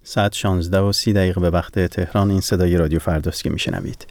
ساعت 16:30 به وقت تهران. این صدای رادیو فرداست که میشنوید.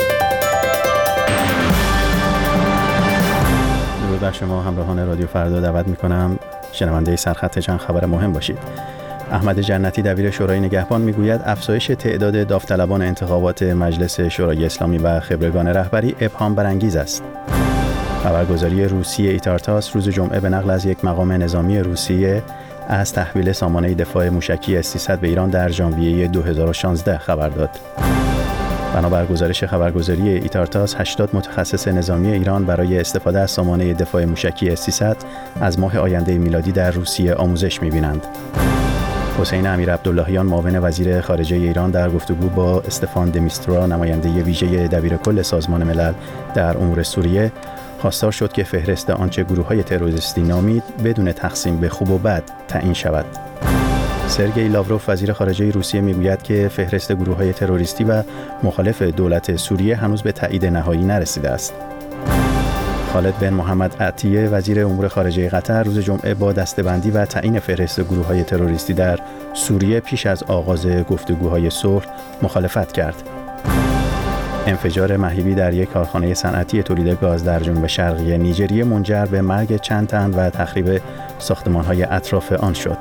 درود بر شما همراهان رادیو فردا. دعوت میکنم شنونده سرخط چند خبر مهم باشید. احمد جنتی دبیر شورای نگهبان میگوید افزایش تعداد داوطلبان انتخابات مجلس شورای اسلامی و خبرگان رهبری ابهام برانگیز است. خبرگزاری روسیه ایتارتاس روز جمعه به نقل از یک مقام نظامی روسیه از تحویل سامانه دفاع موشکی S-300 به ایران در ژانویه 2016 خبر داد. بنابر گزارش خبرگزاری ایتارتاس 80 متخصص نظامی ایران برای استفاده از سامانه دفاع موشکی S-300 از ماه آینده میلادی در روسیه آموزش می‌بینند. حسین امیر عبداللهیان معاون وزیر خارجه ایران در گفتگو با استفان دمیسترا نماینده ویژه دبیرکل سازمان ملل در امور سوریه خواستار شد که فهرست آنچه گروه‌های تروریستی نامید بدون تقسیم به خوب و بد تعیین شود. سرگئی لاوروف وزیر خارجه روسیه میگوید که فهرست گروه‌های تروریستی و مخالف دولت سوریه هنوز به تایید نهایی نرسیده است. خالد بن محمد عطیه وزیر امور خارجه قطر روز جمعه با دسته‌بندی و تعیین فهرست گروه‌های تروریستی در سوریه پیش از آغاز گفتگوهای صلح مخالفت کرد. انفجار مهیبی در یک کارخانه صنعتی تولید گاز در جنوب شرقی نیجریه منجر به مرگ چند تن و تخریب ساختمان‌های اطراف آن شد.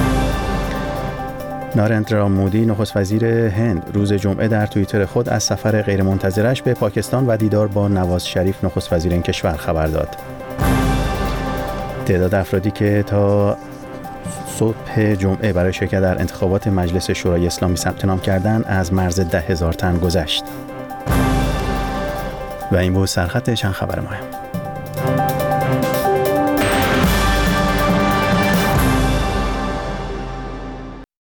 نارندرا مودی نخست وزیر هند روز جمعه در توییتر خود از سفر غیرمنتظرش به پاکستان و دیدار با نواز شریف نخست وزیر این کشور خبر داد. تعداد افرادی که تا صبح جمعه برای شرکت در انتخابات مجلس شورای اسلامی ثبت نام کردند از مرز 10,000 تن گذشت. و این بود سرخط چند خبر مهم.